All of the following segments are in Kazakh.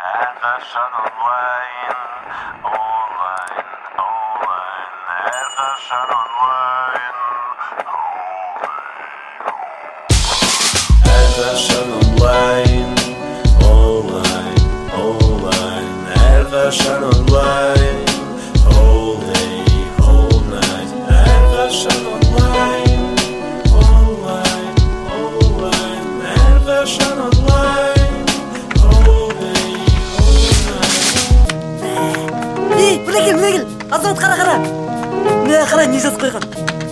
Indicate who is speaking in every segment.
Speaker 1: Әрқашан онлайн, әрқашан онлайн. Әрқашан онлайн, әрқашан онлайн. Whole day, whole night. Әрқашан онлайн, әрқашан онлайн.
Speaker 2: Білегіл, азамат қара. Қара, не жазып қойған?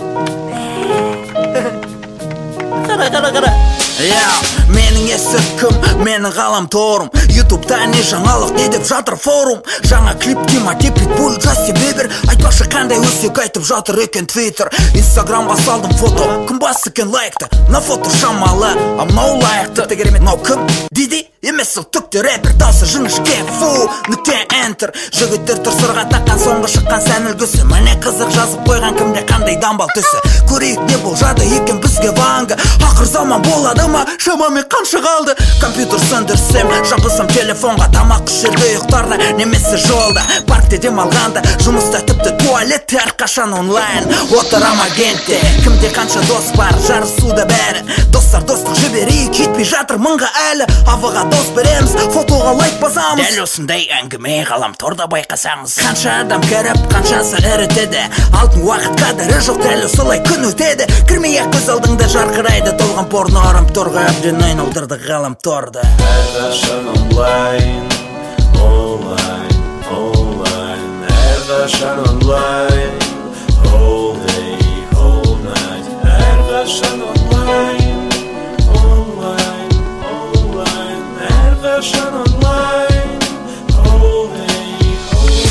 Speaker 2: Қара.
Speaker 3: Менің есіркім, менің ғаламторым. Ютубта не жаңалық не деп жатыр форум. Жаңа клип Тимати, Питбуль, Джастин Бибер. Айтпашы қандай өсек айтып жатыр екен Твиттер. Инстаграмға салдым фото, кім бас екен лайкты. На фото шамалы, а мынау лайықты. Тіпті керемет, мынау кім? Диди? Емес ол түкті рэпер, даусы жіңішке. Фу, нүкте энтер. Жігіттер тұр сырға таққан соңғы шыққан сән үлгісі. Міне қызық жазып қойған кімде қандай дамбал түсі. Көрейік не бол жады екен бізге ванга. Ақыр заман болады ма? Шамамен қанша қалды? Компьютер сөндірсем, жабылсам телефонға. Тамақ ішерде ұйықтарда, немесе жолда. Паркте демалғанда, жұмыста тіпті туалетте. Әрқашан онлайн, отырам агентте. Кімде қанша дос бар, жарысуда бәрі. Достар достық жіберейік, жетпей жатыр мыңға әлі. Авыға дос береміз, фотоға лайк басамыз. Дәл осындай әңгіме ғаламторда байқасаңыз. Қанша адам кіріп, қаншасы ірітеді. Алтын уақыт қадірі жоқ, дәл осылай күн өтеді. Кірмей-ақ көз алдыңда жарқырайды толған порно арамторға. Әбден айналдырды ғаламторды.
Speaker 1: Әрқашан онлайн, әрқашан онлайн. Whole day, whole night. Әрқашан онлайн, әрқашан онлайн. Whole day, whole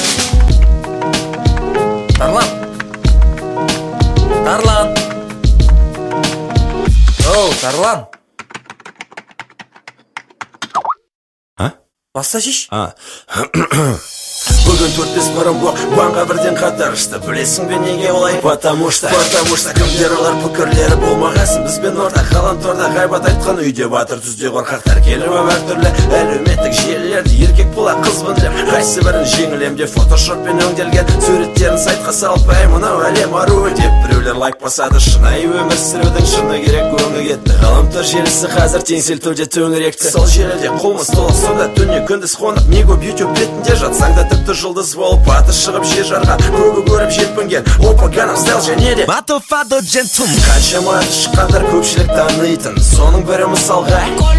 Speaker 1: night.
Speaker 2: Тарлан.
Speaker 3: Баста жеш?
Speaker 1: Бүгін 4-5 бұрын банға бірден қатарышты. Білесің бе неге олай? Потому что кімдер олар пікірлері болмағасын. Бізбен орта ғаламторда ғайбат айтқан үйде батыр түзде қорқақтар келіп әртүрлі әлеуметтік желілерді еркек бола қызбын деп қайсы бірін жеңілем деп фотошоппен өңделген суреттерін сайтқа салып әй мынау әлем аруы деп біреулер лайк басады. Шынайы өмір сүрудің шыны керек өңі кетті. Ғаламтор желісі қазір теңселтуде төңіректі. Сол желіде қылмыс толық сонда түнне күндіз қонып не көп YouTube бетінде жатсаң да тіпті жұлдыз болып аты шығып жер жарған көбі көріп жетпінген опа ганам стайл және де
Speaker 3: Батофадо джентум.
Speaker 1: Қаншама аты шыққандар көпшілік танитын. Соның бірі мысалға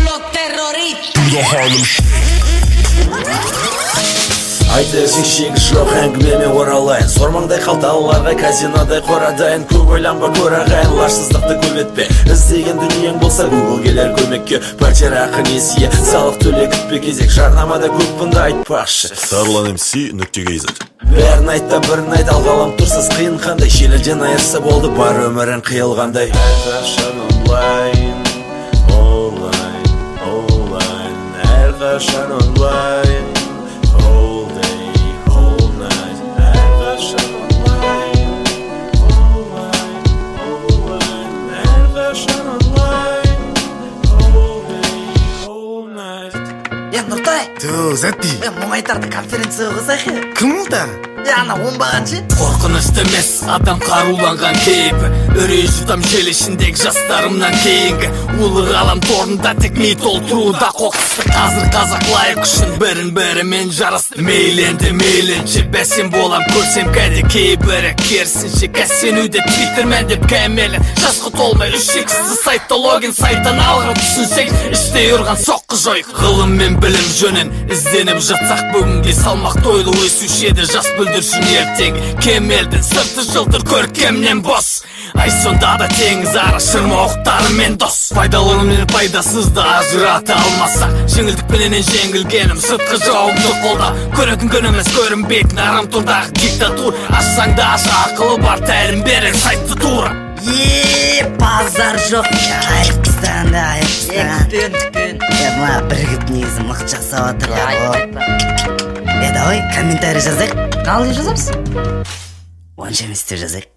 Speaker 1: айтысың шегі жоқ әңгімеме оралайын. Сормаңдай қалталыларға казинодай қорадайын. Көп ойланба көр ағайын, лажсыздықты көбетпе. Іздеген дүниең болса Google келер көмекке. Пәтер ақы несие, салық төле күтпе кезек. Жарнамада көп бұнда айтпақшы.
Speaker 4: Тарлан MC .kz.
Speaker 1: Бәрін айтта бірін айт, ал ғаламторсыз қиын қандай. Желіден айырса болды бар өмірін қиылғандай. Әрқашан онлайн, әрқашан онлайн.
Speaker 2: Нұртай,
Speaker 3: Зәтті.
Speaker 2: Мұңайтарды конференция қылсақ.
Speaker 3: Кім ұлда?
Speaker 2: Ана оңбаған ше?
Speaker 5: Қорқынышты емес адам қаруланған кейпі. Үрей жұтам жел ішіндегі жастарымнан кейінгі. Улы ғаламторында тек ми толтыруда қоқысты. Қазір қазақ лайық үшін бірін-бірімен жарысты. Мейлінше бәсен болам көрсем кәде кейбірі керсінше кәсенуде твиттермен деп кәмелі. Жасқы толмай 3x сайтта логин сайттан алғыр түсінсек іште ұрған соққы жойық. Ғылым мен білім жөнін ізденіп жатсақ бүгінге салмақ тойлы өсушеді жас бүлдіршін ертең. Кемелдің сырты жылтыр көркемнен бос. Ай сонда да теңіз ара шырма оқтарымен дос. Пайдалыны мен пайдасызды ажырата алмасақ, жеңілдікпенен жеңілгенім сыртқы жауымды қолда. Көретін күн емес көрінбейтін арамтордағы диктатур. Ашсаң да аш ақылы бар тәлім берер сайтты тура.
Speaker 2: Базар жоқ. Айыпстан. Ма бірігіп негізі мық жасап атырлар. Давай комментарий жазайық. Қалай жазамыз? Онша емес деп жазайық.